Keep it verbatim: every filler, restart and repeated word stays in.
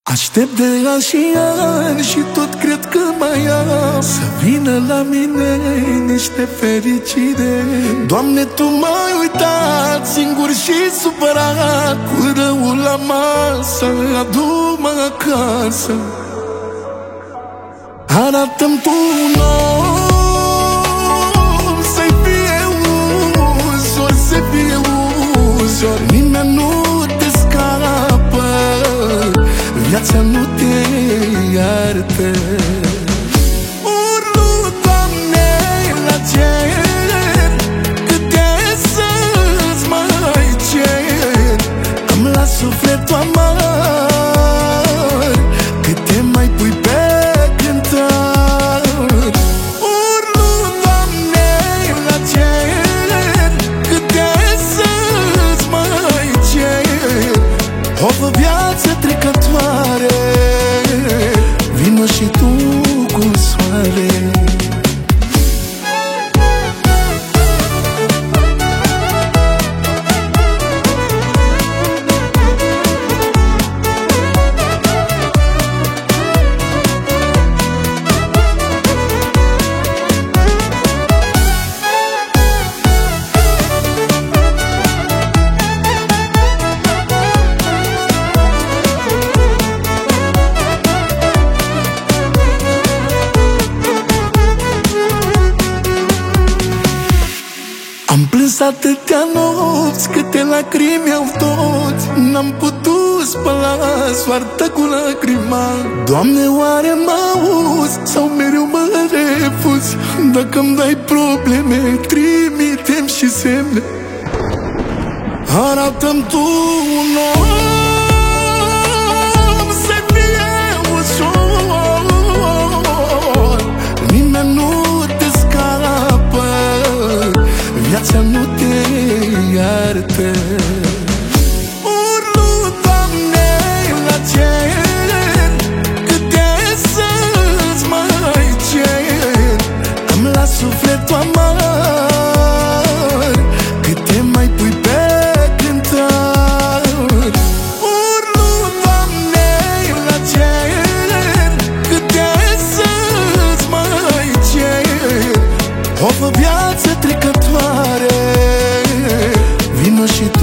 Aștept de ani și ani și tot cred că mai am să vină la mine niște fericire. Doamne, Tu m-ai uitat singur și supărat, cu răul la masă, adu-mă acasă. Arată-mi Tu un om, să-i fie ușor, să fie ușor. Nimeni nu te scapă, viața nu te iartă. Urlu, Doamne, la cer, câte să-ți mai cer. Am la sufletul amar, câte mai pui pe cântar. Urlu, Doamne, la cer, câte să-ți mai cer. O viață trecătoare, vino și Tu cu soare. Am plâns atâtea nopți, câte lacrimi au toți. N-am putut spăla soarta cu lacrima. Doamne, oare mă auzi sau mereu mă refuzi? Dacă-mi dai probleme, trimite-mi și semne. Arată-mi Tu un om, să fie ușor. Nimeni nu te scapă, viața nu te iartă. Urlu, Doamne, la cer, câte să-ți mai cer. Am la sufletul amar, câte mai pui pe cântar. Urlu, Doamne, la cer, câte să-ți mai cer. O viață trecătoare, vino și Tu